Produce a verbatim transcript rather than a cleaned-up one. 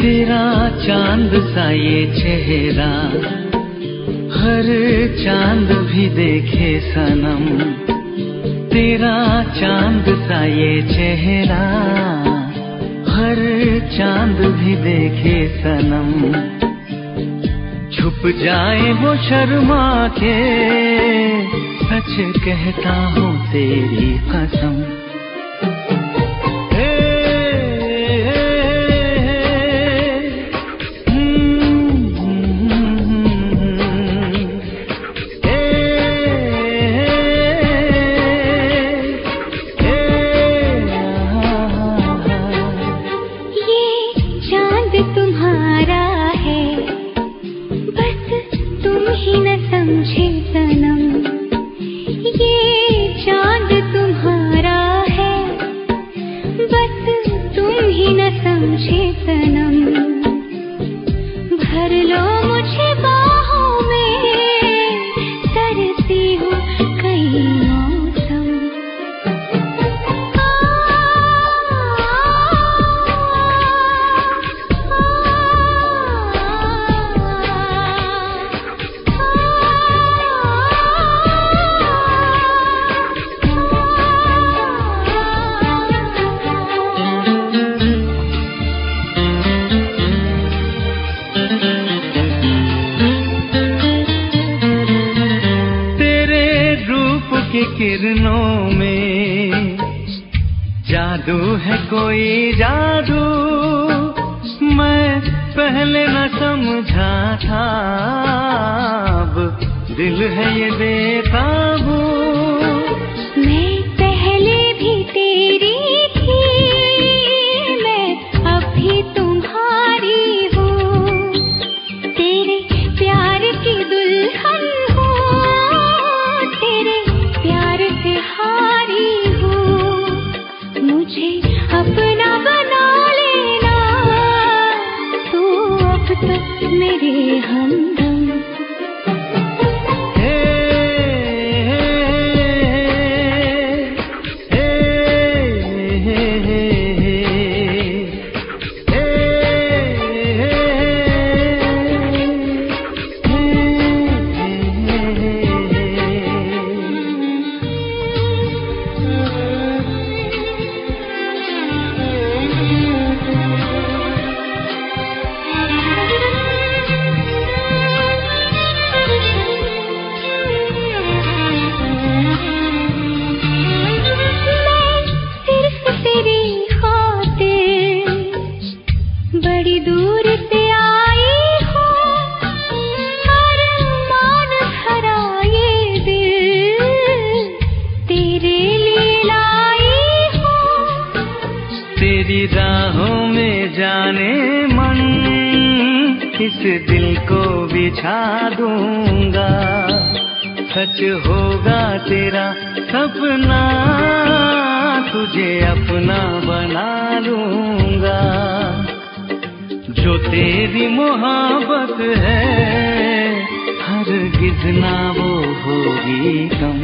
तेरा चांद सा ये चेहरा, हर चांद भी देखे सनम। तेरा चांद सा ये चेहरा, हर चांद भी देखे सनम। छुप जाए वो शर्मा के, सच कहता हूँ तेरी कसम। किरणों में जादू है, कोई जादू मैं पहले न समझा था। अब दिल है ये बेकाबू। मैं पहले भी तेरी थी, मैं अब भी तुम्हारी हूँ। तेरे प्यार की दुल्हन अपना बना लेना, तू अब तक मेरे हमदम। तेरी राहों में जाने मन, इस दिल को बिछा दूंगा। सच होगा तेरा सपना, तुझे अपना बना लूंगा। जो तेरी मोहब्बत है, हरगिज़ ना वो होगी कम।